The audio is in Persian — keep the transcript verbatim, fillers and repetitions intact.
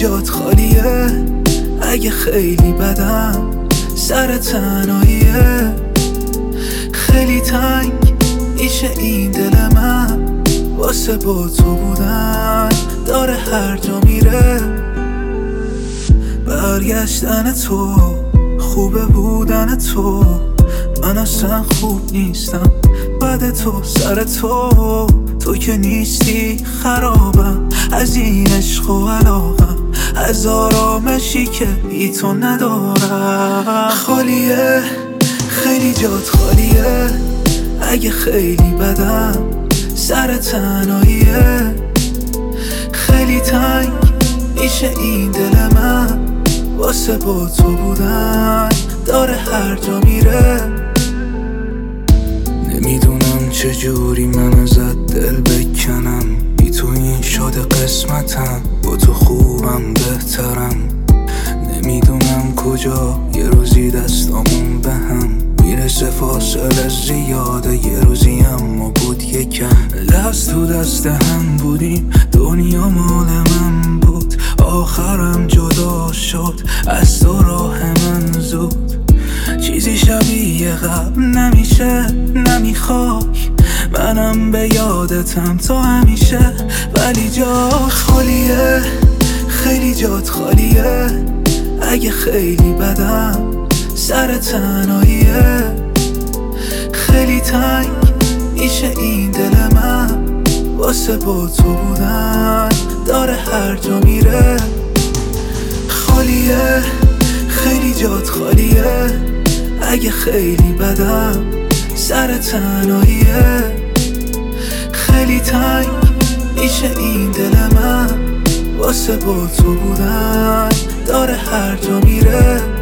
جات خالیه، اگه خیلی بدم سر تنهاییه. خیلی تنگ میشه این دل من واسه با تو بودن، داره هر جا میره. برگشتن تو خوبه، بودن تو من اصلا خوب نیستم. بعد تو سر تو تو که نیستی خرابم. از این عشق و علاقم، از آرامشی که بی تو ندارم. خالیه، خیلی جات خالیه، اگه خیلی بدم سر تنهاییه. خیلی تنگ میشه این دل من واسه با تو بودن، داره هر جا میره. نمیدونم چجوری من ازت دل بکنم، بی تو این شده قسمتم، با تو خوبم بهترم. نمیدونم کجا یه روزی دستامون به هم میرسه، فاصله زیاده یه روزی اما بود یکم. دست تو دست هم بودیم، دنیا مال من بود، آخرم جدا شد از تو راه من زود. چیزی شبیه قبل نمیشه، نمیخوای منم به یادتم تو همیشه. ولی جات خالیه، خیلی جات خالیه، اگه خیلی بدم سر تنهاییه. خیلی تنگ میشه این دل من واسه با تو بودن، داره هر جا میره. خالیه، خیلی جات خالیه، اگه خیلی بدم سر تنهاییه. خیلی تنگ میشه این دل من واسه با تو بودن، داره هر جا میره.